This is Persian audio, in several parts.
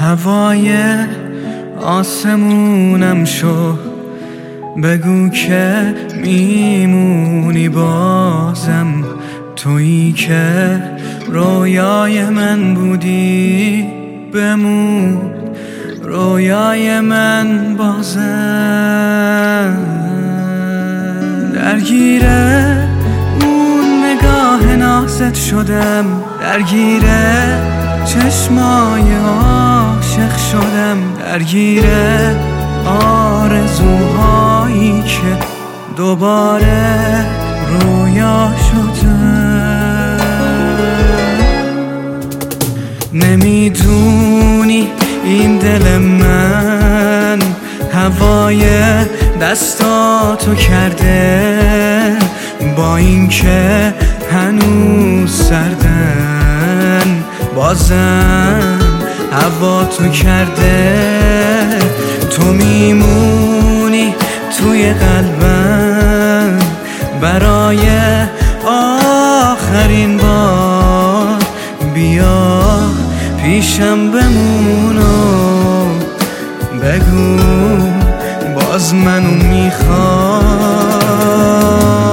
هوای آسمونم شو، بگو که میمونی بازم، تویی که رویای من بودی، بمون رویای من بازم. درگیره اون نگاه نازت شدم، درگیره چشمای عاشق شدم، درگیره آرزوهایی که دوباره رویا شدم. نمیدونی این دل من هوای دستاتو کرده، با اینکه هنوز سردن بازم هوا تو کرده. تو میمونی توی قلبم برای آخرین بار، بیا پیشم بمون و بگو باز منو میخوای.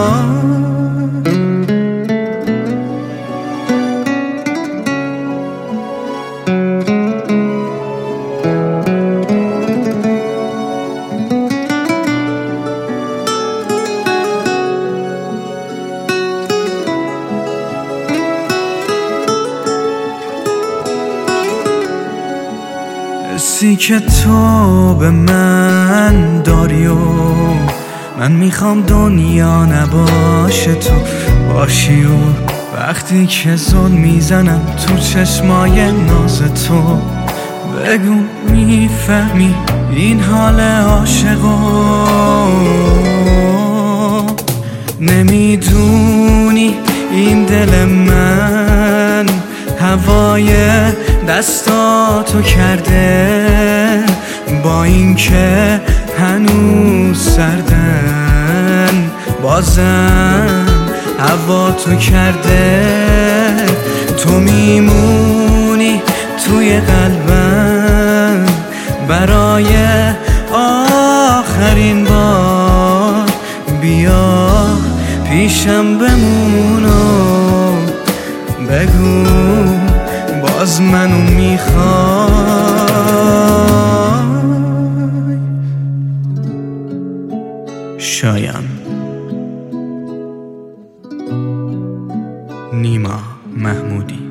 حسی که تو به من داری و من میخوام دنیا نباشه تو باشی، و وقتی که زل میزنم تو چشمای ناز تو، بگو میفهمی این حال عاشقو. نمیدونی این دل من هوای دستاتو کرده، با اینکه هنوز سردن بازم هوا تو کرده. تو میمونی توی قلبم برای آخرین بار، بیا پیشم بمون و بگو باز منو میخوای. شایان، نیما محمودی.